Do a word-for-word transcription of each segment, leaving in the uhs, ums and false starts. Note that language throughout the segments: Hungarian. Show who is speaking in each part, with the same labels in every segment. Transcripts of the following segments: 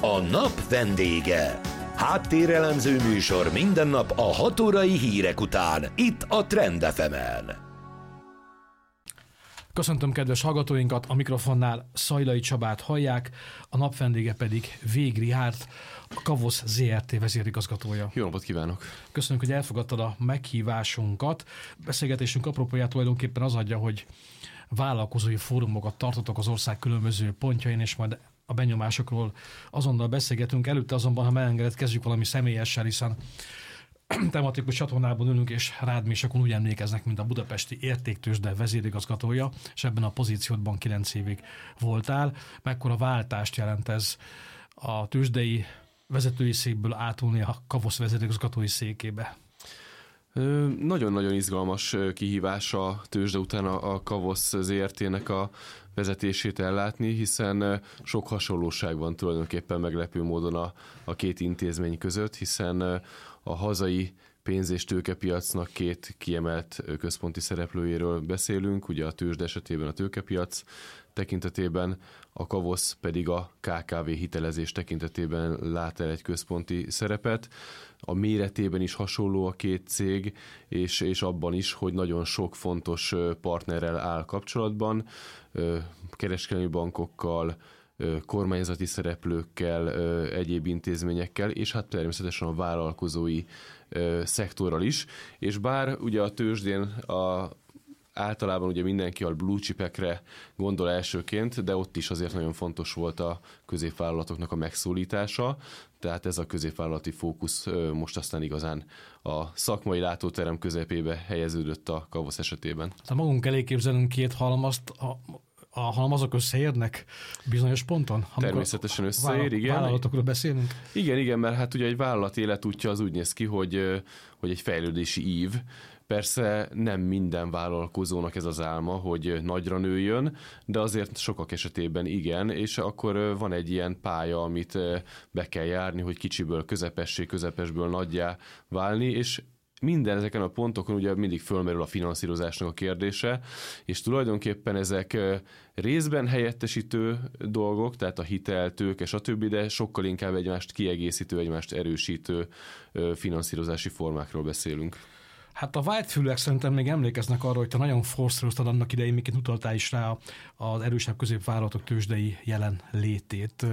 Speaker 1: A nap vendége. Háttérelemző műsor minden nap a hat órai hírek után, itt a Trend ef emen.
Speaker 2: Köszöntöm kedves hallgatóinkat, a mikrofonnál Szajlai Csabát hallják, a nap vendége pedig Vég Richárd, a Kavosz zé er té vezérigazgatója.
Speaker 3: Jó napot kívánok!
Speaker 2: Köszönjük, hogy elfogadtad a meghívásunkat. Beszélgetésünk apropóját tulajdonképpen az adja, hogy vállalkozói fórumokat tartotok az ország különböző pontjain, és majd a benyomásokról azonnal beszélgetünk. Előtte azonban, ha megengedett, kezdjük valami személyessel, hiszen tematikus csatornában ülünk, és rád még sokan úgy emlékeznek, mint a budapesti értéktőzsde vezérigazgatója, és ebben a pozíciódban kilenc évig voltál. Mekkora váltást jelent ez a tőzsdei vezetői székből átulni a Kavosz vezérigazgatói székébe?
Speaker 3: Nagyon-nagyon izgalmas kihívás a tőzsde után a Kavosz zé er té-nek a vezetését ellátni, hiszen sok hasonlóság van tulajdonképpen meglepő módon a, a két intézmény között, hiszen a hazai pénz- és tőkepiacnak két kiemelt központi szereplőjéről beszélünk, ugye a tőzsde esetében a tőkepiac tekintetében, a Kavosz pedig a ká ká vé hitelezés tekintetében lát el egy központi szerepet. A méretében is hasonló a két cég, és, és abban is, hogy nagyon sok fontos partnerrel áll kapcsolatban, kereskedelmi bankokkal, kormányzati szereplőkkel, egyéb intézményekkel, és hát természetesen a vállalkozói szektorral is. És bár ugye a tőzsdén a általában ugye mindenki a blue chipekre gondol elsőként, de ott is azért nagyon fontos volt a középvállalatoknak a megszólítása, tehát ez a középvállalati fókusz most aztán igazán a szakmai látóterem közepébe helyeződött a Kavosz esetében.
Speaker 2: Ha magunk elé képzelünk két halmazt, a, a halmazok összeérnek bizonyos ponton?
Speaker 3: Természetesen összeér, igen.
Speaker 2: Vállalatokról beszélünk?
Speaker 3: Igen, igen, mert hát ugye egy vállalat életútja az úgy néz ki, hogy, hogy egy fejlődési ív. Persze nem minden vállalkozónak ez az álma, hogy nagyra nőjön, de azért sokak esetében igen, és akkor van egy ilyen pálya, amit be kell járni, hogy kicsiből közepessé, közepesből nagyjá válni, és minden ezeken a pontokon ugye mindig fölmerül a finanszírozásnak a kérdése, és tulajdonképpen ezek részben helyettesítő dolgok, tehát a hitel, tőke, stb., de sokkal inkább egymást kiegészítő, egymást erősítő finanszírozási formákról beszélünk.
Speaker 2: Hát a vágyfülőek szerintem még emlékeznek arra, hogy te nagyon forszíroztad annak idején, miként utaltál is rá az erősebb középvállalatok tőzsdei jelen létét.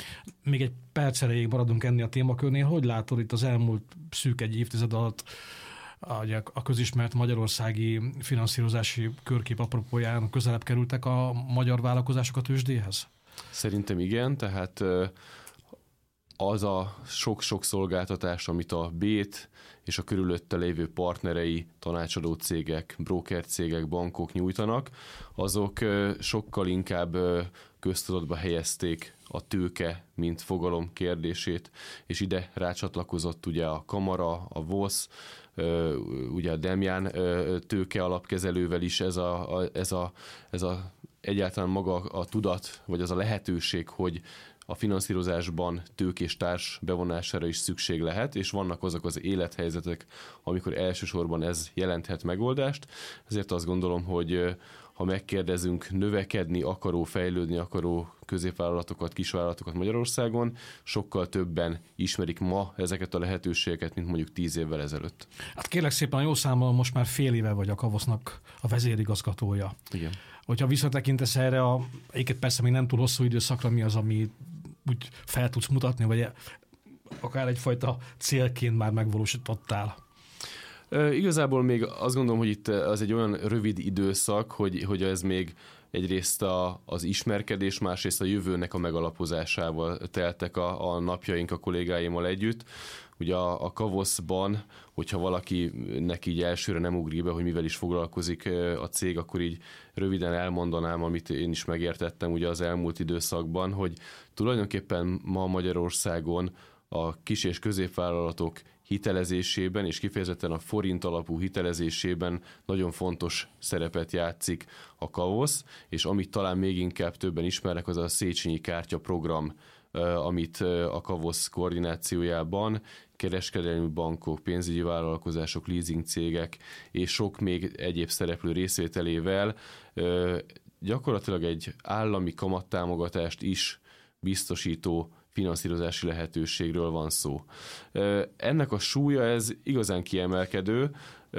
Speaker 2: Még egy perc erejéig maradunk ennél a témakörnél. Hogy látod itt az elmúlt szűk egy évtized alatt a közismert magyarországi finanszírozási körkép apropóján közelebb kerültek a magyar vállalkozások a tőzsdéhez? Szerintem
Speaker 3: igen, tehát az a sok-sok szolgáltatás, amit a Bét és a körülötte lévő partnerei, tanácsadó cégek, broker cégek, bankok nyújtanak, azok sokkal inkább köztudatba helyezték a tőke, mint fogalom kérdését, és ide rácsatlakozott ugye a Kamara, a VOSZ, ugye a Demján tőke alapkezelővel is ez a, ez a, ez a egyáltalán maga a tudat, vagy az a lehetőség, hogy a finanszírozásban tőkés társ bevonására is szükség lehet, és vannak azok az élethelyzetek, amikor elsősorban ez jelenthet megoldást. Ezért azt gondolom, hogy ha megkérdezünk növekedni akaró, fejlődni akaró középvállalatokat, kisvállalatokat Magyarországon, sokkal többen ismerik ma ezeket a lehetőségeket, mint mondjuk tíz évvel ezelőtt.
Speaker 2: Hát kérlek szépen, a jó számomra most már fél éve vagy a Kavosznak a vezérigazgatója.
Speaker 3: Igen.
Speaker 2: Hogyha visszatekintesz erre, a, egyébként persze még nem túl hosszú időszakra, mi az, ami úgy fel tudsz mutatni, vagy akár egyfajta célként már megvalósítottál?
Speaker 3: E, igazából még azt gondolom, hogy itt az egy olyan rövid időszak, hogy, hogy ez még egyrészt a, az ismerkedés, másrészt a jövőnek a megalapozásával teltek a, a napjaink a kollégáimmal együtt. Ugye a, a Kavoszban, hogyha valakinek így elsőre nem ugrik be, hogy mivel is foglalkozik a cég, akkor így röviden elmondanám, amit én is megértettem ugye az elmúlt időszakban, hogy tulajdonképpen ma Magyarországon a kis- és középvállalatok hitelezésében, és kifejezetten a forint alapú hitelezésében nagyon fontos szerepet játszik a Kavosz, és amit talán még inkább többen ismernek, az a Széchenyi Kártya program, amit a Kavosz koordinációjában kereskedelmi bankok, pénzügyi vállalkozások, leasing cégek és sok még egyéb szereplő részvételével gyakorlatilag egy állami kamattámogatást is biztosító finanszírozási lehetőségről van szó. Ennek a súlya, ez igazán kiemelkedő,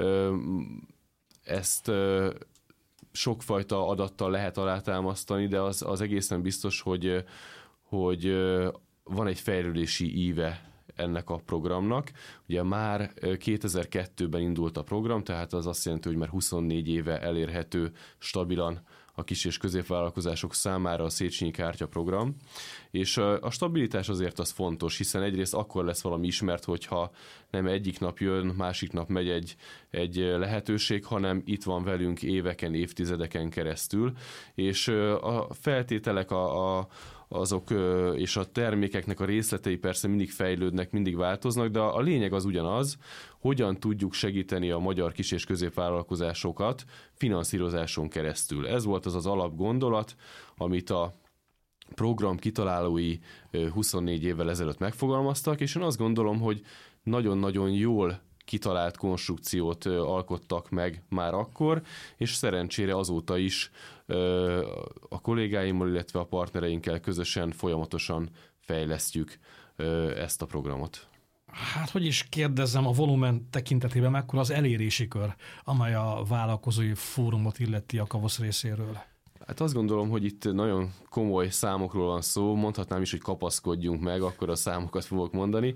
Speaker 3: ezt sokfajta adattal lehet alátámasztani, de az, az egészen biztos, hogy, hogy van egy fejlődési íve ennek a programnak. Ugye már kétezer-kettőben indult a program, tehát az azt jelenti, hogy már huszonnégy éve elérhető stabilan a kis- és középvállalkozások számára a Széchenyi Kártya program. És a stabilitás azért az fontos, hiszen egyrészt akkor lesz valami ismert, hogyha nem egyik nap jön, másik nap megy egy, egy lehetőség, hanem itt van velünk éveken, évtizedeken keresztül. És a feltételek, a, a azok és a termékeknek a részletei persze mindig fejlődnek, mindig változnak, de a lényeg az ugyanaz, hogyan tudjuk segíteni a magyar kis- és középvállalkozásokat finanszírozáson keresztül. Ez volt az az alapgondolat, amit a program kitalálói huszonnégy évvel ezelőtt megfogalmaztak, és én azt gondolom, hogy nagyon-nagyon jól kitalált konstrukciót alkottak meg már akkor, és szerencsére azóta is a kollégáimmal, illetve a partnereinkkel közösen folyamatosan fejlesztjük ezt a programot.
Speaker 2: Hát, hogy is kérdezzem, a volumen tekintetében mekkora az elérési kör, amely a vállalkozói fórumot illeti a KAVOSZ részéről?
Speaker 3: Hát azt gondolom, hogy itt nagyon komoly számokról van szó, mondhatnám is, hogy kapaszkodjunk meg, akkor a számokat fogok mondani.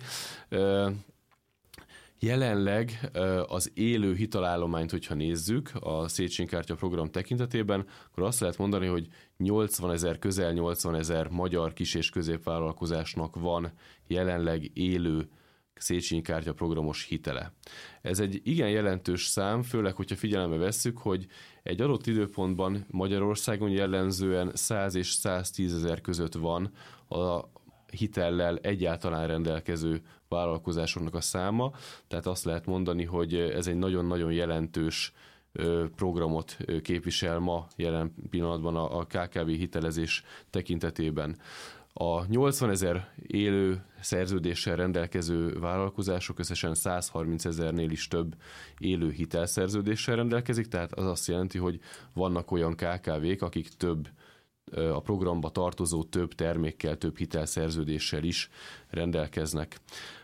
Speaker 3: Jelenleg az élő hitelállományt, hogyha nézzük a Széchenyi Kártya program tekintetében, akkor azt lehet mondani, hogy nyolcvanezer, közel nyolcvanezer magyar kis- és középvállalkozásnak van jelenleg élő Széchenyi Kártya programos hitele. Ez egy igen jelentős szám, főleg, hogyha figyelembe vesszük, hogy egy adott időpontban Magyarországon jellemzően száz és száztízezer között van a hitellel egyáltalán rendelkező vállalkozásoknak a száma, tehát azt lehet mondani, hogy ez egy nagyon-nagyon jelentős programot képvisel ma jelen pillanatban a ká ká vé hitelezés tekintetében. A nyolcvanezer élő szerződéssel rendelkező vállalkozások összesen százharmincezernél is több élő hitelszerződéssel rendelkezik, tehát az azt jelenti, hogy vannak olyan ká ká vék, akik több a programba tartozó több termékkel, több hitelszerződéssel is rendelkeznek.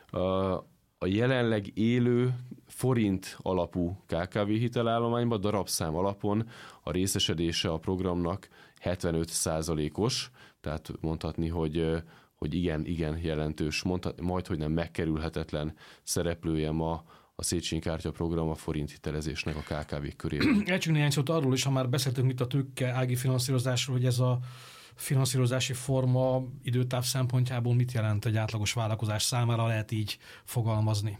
Speaker 3: A jelenleg élő forint alapú ká ká vé hitelállományban darabszám alapon a részesedése a programnak hetvenöt százalékos, tehát mondhatni, hogy, hogy igen, igen jelentős, mondhat, majd, hogy nem megkerülhetetlen szereplője ma a Széchenyi Kártya program a forint hitelezésnek a ká ká vék körében.
Speaker 2: Elcsünk néhány szót arról is, ha már beszéltünk itt a tőke ági finanszírozásról, hogy ez a finanszírozási forma időtáv szempontjából mit jelent egy átlagos vállalkozás számára, lehet így fogalmazni?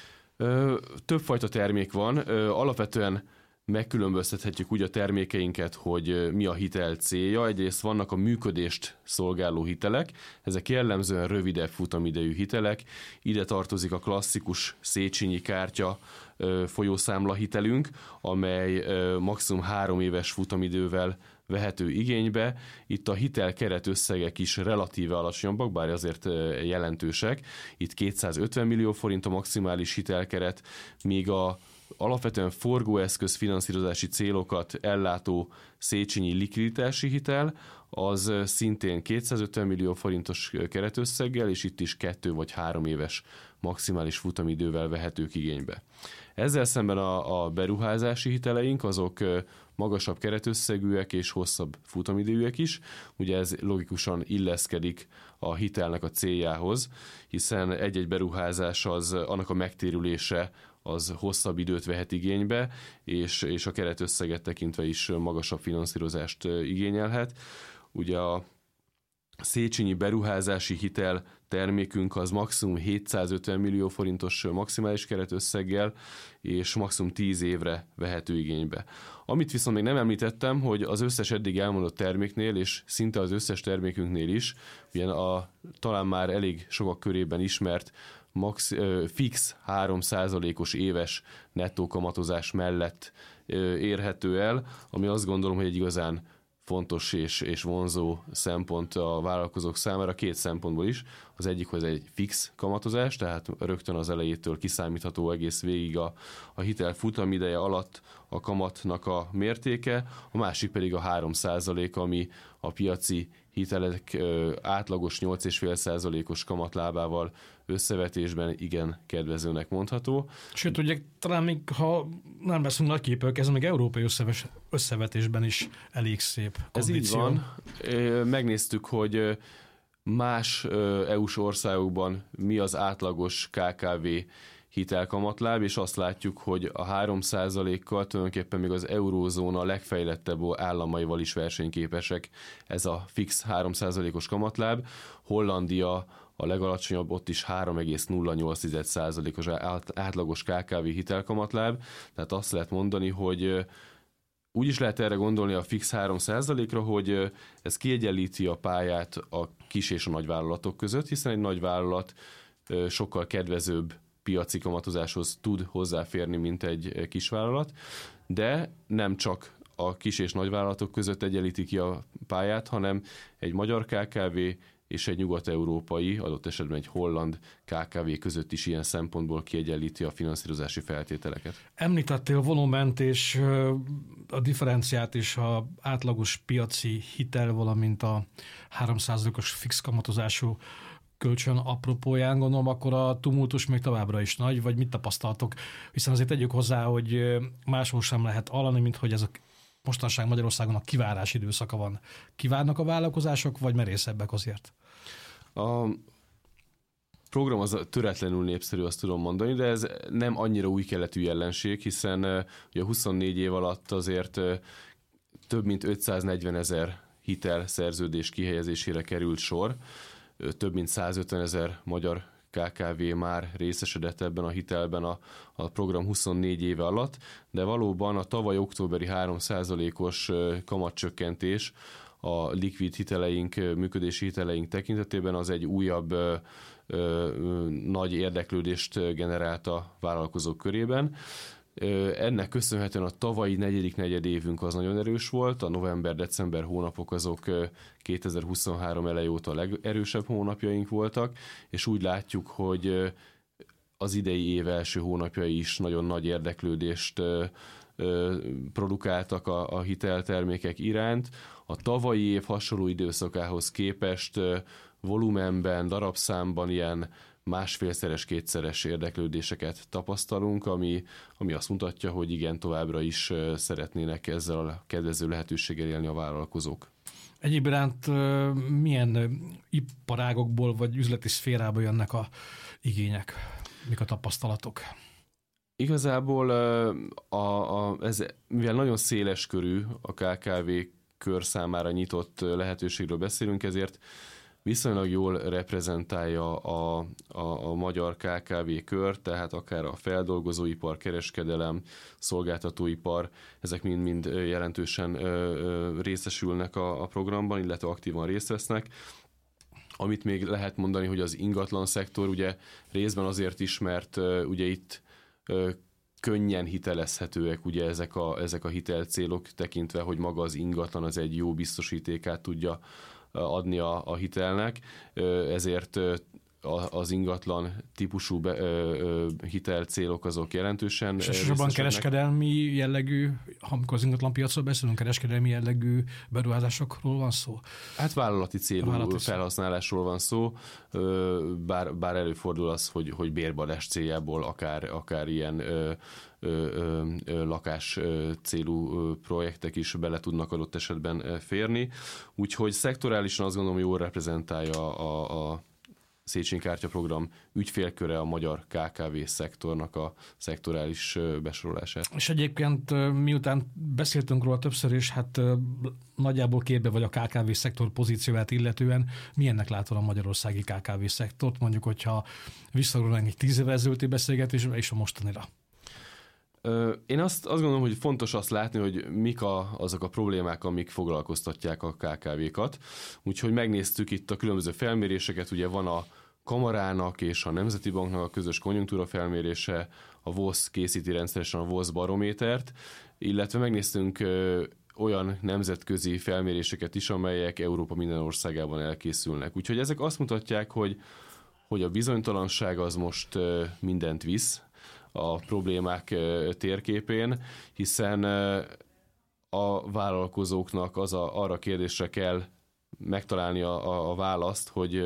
Speaker 3: Ö, többfajta termék van. Ö, alapvetően megkülönböztethetjük úgy a termékeinket, hogy mi a hitel célja. Egyrészt vannak a működést szolgáló hitelek, ezek jellemzően rövidebb futamidejű hitelek. Ide tartozik a klasszikus Széchenyi Kártya folyószámla hitelünk, amely maximum három éves futamidővel vehető igénybe. Itt a hitel keretösszegek is relatíve alacsonyabbak, bár azért jelentősek. Itt kétszázötven millió forint a maximális hitelkeret, míg a alapvetően forgóeszköz finanszírozási célokat ellátó Széchenyi likviditási hitel, az szintén kétszázötven millió forintos keretösszeggel, és itt is kettő vagy három éves maximális futamidővel vehetők igénybe. Ezzel szemben a, a beruházási hiteleink, azok magasabb keretösszegűek és hosszabb futamidőek is. Ugye ez logikusan illeszkedik a hitelnek a céljához, hiszen egy-egy beruházás az annak a megtérülése az hosszabb időt vehet igénybe, és, és a keretösszeget tekintve is magasabb finanszírozást igényelhet. Ugye a Széchenyi beruházási hitel termékünk az maximum hétszázötven millió forintos maximális keretösszeggel, és maximum tíz évre vehető igénybe. Amit viszont még nem említettem, hogy az összes eddig elmondott terméknél, és szinte az összes termékünknél is, ugye a talán már elég sokak körében ismert max, fix három százalékos éves nettó kamatozás mellett érhető el, ami azt gondolom, hogy egy igazán fontos és, és vonzó szempont a vállalkozók számára két szempontból is. Az egyik, hogy ez egy fix kamatozás, tehát rögtön az elejétől kiszámítható egész végig a, a hitel futamideje alatt a kamatnak a mértéke, a másik pedig a három százalék, ami a piaci hitelek átlagos nyolc egész öt százalékos kamatlábával összevetésben igen kedvezőnek mondható.
Speaker 2: Sőt, ugye talán még ha nem veszünk nagy képek, ez még európai összeves, összevetésben is elég szép kondíció.
Speaker 3: Ez így van. Megnéztük, hogy más é u-s országokban mi az átlagos ká ká vé hitelkamatláb, és azt látjuk, hogy a három százalékkal tulajdonképpen még az eurózóna legfejlettebb államaival is versenyképesek ez a fix három százalékos kamatláb. Hollandia a legalacsonyabb, ott is három egész nulla nyolc százalékos átlagos ká ká vé hitelkamatláb, tehát azt lehet mondani, hogy úgy is lehet erre gondolni a fix három százalékra, hogy ez kiegyenlíti a pályát a kis és a nagyvállalatok között, hiszen egy nagyvállalat sokkal kedvezőbb piaci kamatozáshoz tud hozzáférni, mint egy kisvállalat, de nem csak a kis és nagyvállalatok között egyenlíti ki a pályát, hanem egy magyar ká ká vé és egy nyugat-európai, adott esetben egy holland ká ká vé között is ilyen szempontból kiegyenlíti a finanszírozási feltételeket.
Speaker 2: Említettél volument és a differenciát és a átlagos piaci hitel, valamint a három százalékos fix kamatozású kölcsön apropóján, gondolom, akkor a tumultus még továbbra is nagy, vagy mit tapasztaltok? Hiszen azért tegyük hozzá, hogy máshol sem lehet hallani, mint hogy ez a mostanság Magyarországon a kivárás időszaka van. Kivárnak a vállalkozások, vagy merészebbek azért?
Speaker 3: A program az töretlenül népszerű, azt tudom mondani, de ez nem annyira új keletű jelenség, hiszen ugye huszonnégy év alatt azért több mint ötszáznegyven ezer hitel szerződés kihelyezésére került sor. Több mint százötven ezer magyar ká ká vé már részesedett ebben a hitelben a, a program huszonnégy éve alatt, de valóban a tavaly októberi három százalékos kamatcsökkentés a likvid hiteleink, működési hiteleink tekintetében az egy újabb ö, ö, nagy érdeklődést generált a vállalkozók körében. Ennek köszönhetően a tavalyi negyedik negyedévünk az nagyon erős volt, a november-december hónapok azok kétezer-huszonhárom elej óta a legerősebb hónapjaink voltak, és úgy látjuk, hogy az idei év első hónapjai is nagyon nagy érdeklődést produkáltak a, a hiteltermékek iránt. A tavalyi év hasonló időszakához képest volumenben, darabszámban ilyen másfélszeres, kétszeres érdeklődéseket tapasztalunk, ami, ami azt mutatja, hogy igen, továbbra is szeretnének ezzel a kedvező lehetőséggel élni a vállalkozók.
Speaker 2: Egyéb iránt milyen iparágokból vagy üzleti szférából jönnek a igények? Mik a tapasztalatok?
Speaker 3: Igazából a, a, ez, mivel nagyon széles körű a ká ká vé kör számára nyitott lehetőségről beszélünk, ezért viszonylag jól reprezentálja a, a, a magyar ká ká vé kör, tehát akár a feldolgozóipar, kereskedelem, szolgáltatóipar, ezek mind-mind jelentősen részesülnek a, a programban, illetve aktívan részt vesznek. Amit még lehet mondani, hogy az ingatlan szektor ugye részben azért is, mert ugye itt könnyen hitelezhetőek ugye ezek a, ezek a hitelcélok, tekintve, hogy maga az ingatlan az egy jó biztosítékát tudja adni a, a hitelnek, ezért az ingatlan típusú be, ö, ö, hitelcélok azok jelentősen.
Speaker 2: És elsősorban kereskedelmi jellegű, amikor az ingatlan piacról beszélünk, kereskedelmi jellegű beruházásokról van szó?
Speaker 3: Hát vállalati célú vállalati felhasználásról van szó, bár, bár előfordul az, hogy, hogy bérbalás céljából akár, akár ilyen ö, ö, ö, lakás célú projektek is bele tudnak adott esetben férni. Úgyhogy szektorálisan azt gondolom, jól reprezentálja a, a Széchenyi Kártya program ügyfélköre a magyar ká ká vé szektornak a szektorális besorolását.
Speaker 2: És egyébként miután beszéltünk róla többször is, hát nagyjából képbe vagy a ká ká vé szektor pozícióját illetően, milyennek látod a magyarországi ká ká vé szektort, mondjuk, hogyha visszagondolnánk egy tíz évvel ezelőtti beszélgetésre és a mostanira?
Speaker 3: Én azt, azt gondolom, hogy fontos azt látni, hogy mik a, azok a problémák, amik foglalkoztatják a ká ká vékat. Úgyhogy megnéztük itt a különböző felméréseket, ugye van a Kamarának és a Nemzeti Banknak a közös konjunktúra felmérése, a vé o es készíti rendszeresen a vé o es barométert, illetve megnéztünk olyan nemzetközi felméréseket is, amelyek Európa minden országában elkészülnek. Úgyhogy ezek azt mutatják, hogy, hogy a bizonytalanság az most mindent visz a problémák térképén, hiszen a vállalkozóknak az a, arra kérdésre kell megtalálni a, a, a választ, hogy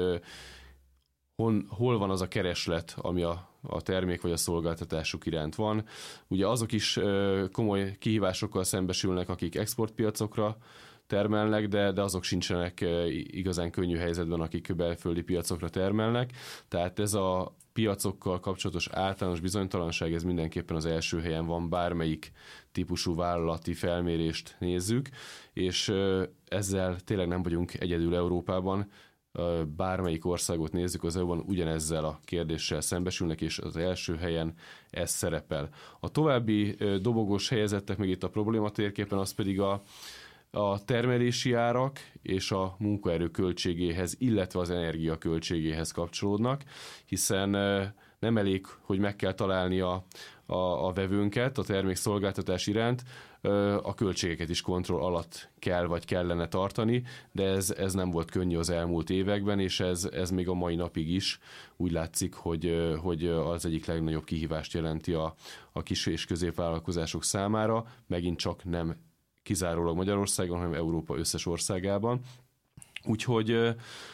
Speaker 3: hon, hol van az a kereslet, ami a, a termék vagy a szolgáltatásuk iránt van. Ugye azok is komoly kihívásokkal szembesülnek, akik exportpiacokra termelnek, de, de azok sincsenek igazán könnyű helyzetben, akik belföldi piacokra termelnek. Tehát ez a piacokkal kapcsolatos általános bizonytalanság, ez mindenképpen az első helyen van, bármelyik típusú vállalati felmérést nézzük, és ezzel tényleg nem vagyunk egyedül Európában, bármelyik országot nézzük az é u-ban, ugyanezzel a kérdéssel szembesülnek, és az első helyen ez szerepel. A további dobogós helyezettek meg itt a probléma térképen, az pedig a a termelési árak és a munkaerő költségéhez, illetve az energia költségéhez kapcsolódnak, hiszen nem elég, hogy meg kell találni a, a, a vevőnket a termékszolgáltatás iránt, a költségeket is kontroll alatt kell vagy kellene tartani, de ez, ez nem volt könnyű az elmúlt években, és ez, ez még a mai napig is úgy látszik, hogy, hogy az egyik legnagyobb kihívást jelenti a, a kis és középvállalkozások számára, megint csak nem kizárólag Magyarországon, hanem Európa összes országában. Úgyhogy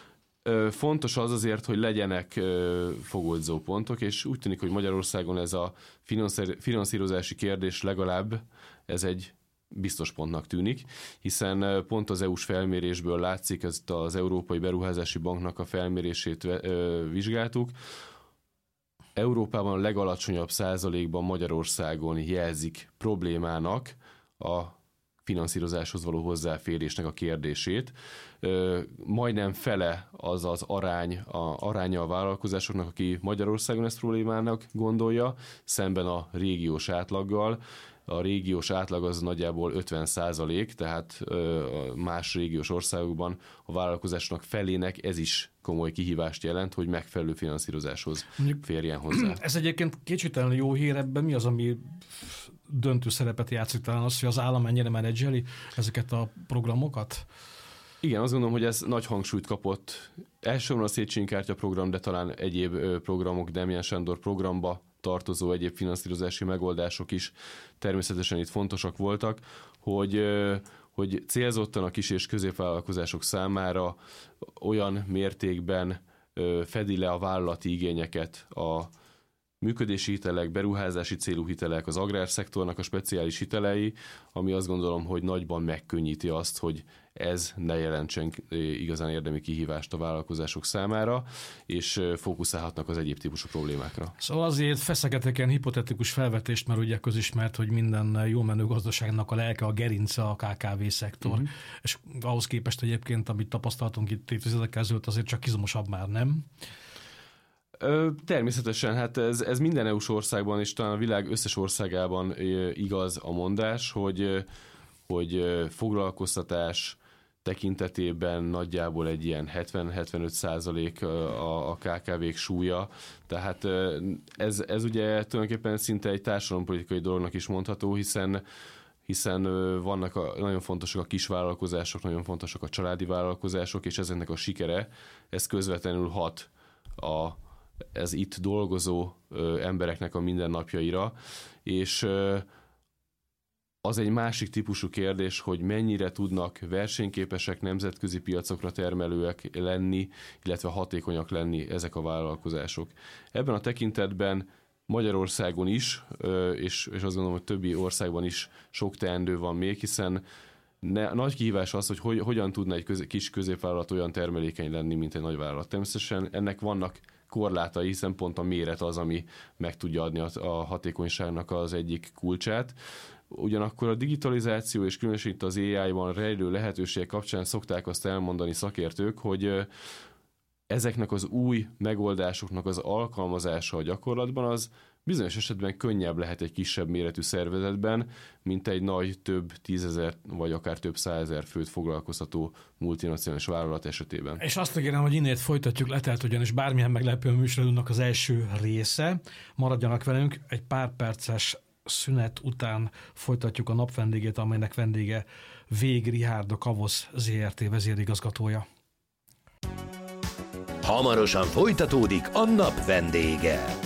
Speaker 3: fontos az azért, hogy legyenek fogodzó pontok, és úgy tűnik, hogy Magyarországon ez a finanszírozási kérdés legalább ez egy biztos pontnak tűnik, hiszen pont az é u-s felmérésből látszik, ezt az Európai Beruházási Banknak a felmérését vizsgáltuk. Európában a legalacsonyabb százalékban Magyarországon jelzik problémának a finanszírozáshoz való hozzáférésnek a kérdését. Majdnem fele az az arány, a aránya a vállalkozásoknak, aki Magyarországon ezt problémának gondolja, szemben a régiós átlaggal. A régiós átlag az nagyjából ötven százalék, tehát más régiós országokban a vállalkozásnak felének ez is komoly kihívást jelent, hogy megfelelő finanszírozáshoz férjen hozzá.
Speaker 2: Ez egyébként kétségtelenül jó hír, ebben mi az, ami döntő szerepet játszik, talán az, hogy az állam mennyire menedzseli ezeket a programokat?
Speaker 3: Igen, azt gondolom, hogy ez nagy hangsúlyt kapott. Elsősorban a Széchenyi kártya program, de talán egyéb programok, Demján Sándor programba tartozó egyéb finanszírozási megoldások is természetesen itt fontosak voltak, hogy, hogy célzottan a kis és középvállalkozások számára olyan mértékben fedi le a vállalati igényeket a működési hitelek, beruházási célú hitelek, az agrárszektornak a speciális hitelei, ami azt gondolom, hogy nagyban megkönnyíti azt, hogy ez ne jelentsen igazán érdemi kihívást a vállalkozások számára, és fókuszálhatnak az egyéb típusú problémákra.
Speaker 2: Szóval azért feszegetek ilyen hipotetikus felvetést, mert ugye közismert, hogy minden jó menő gazdaságnak a lelke, a gerince a ká ká vé szektor. Uh-huh. És ahhoz képest egyébként, amit tapasztaltunk itt évtizedekkel ezelőtt, azért csak izmosabb már, nem?
Speaker 3: Természetesen, hát ez, ez minden é u-s országban és talán a világ összes országában igaz a mondás, hogy, hogy foglalkoztatás tekintetében nagyjából egy ilyen hetven-hetvenöt százalék a, a ká ká vék súlya, tehát ez, ez ugye tulajdonképpen szinte egy társadalompolitikai dolognak is mondható, hiszen hiszen vannak a, nagyon fontosak a kisvállalkozások, nagyon fontosak a családi vállalkozások, és ezeknek a sikere, ez közvetlenül hat a ez itt dolgozó ö, embereknek a mindennapjaira, és ö, az egy másik típusú kérdés, hogy mennyire tudnak versenyképesek, nemzetközi piacokra termelőek lenni, illetve hatékonyak lenni ezek a vállalkozások. Ebben a tekintetben Magyarországon is, ö, és, és azt gondolom, hogy többi országban is sok teendő van még, hiszen ne, nagy kihívás az, hogy, hogy hogyan tudna egy köz, kis középvállalat olyan termelékeny lenni, mint egy nagy vállalat. Természetesen ennek vannak korlátai, hiszen pont a méret az, ami meg tudja adni a, a hatékonyságnak az egyik kulcsát. Ugyanakkor a digitalizáció és különösen itt az á i-ban rejlő lehetőségek kapcsán szokták azt elmondani szakértők, hogy ezeknek az új megoldásoknak az alkalmazása a gyakorlatban az bizonyos esetben könnyebb lehet egy kisebb méretű szervezetben, mint egy nagy, több tízezer vagy akár több százezer főt foglalkoztató multinacionális vállalat esetében.
Speaker 2: És azt ígérem, hogy innét folytatjuk, letelt ugyanis bármilyen meglepő műsorodunknak az első része. Maradjanak velünk, egy pár perces szünet után folytatjuk a nap vendégét, amelynek vendége Vég Richárd, a Kavosz zé er té vezérigazgatója.
Speaker 1: Hamarosan folytatódik a nap vendége.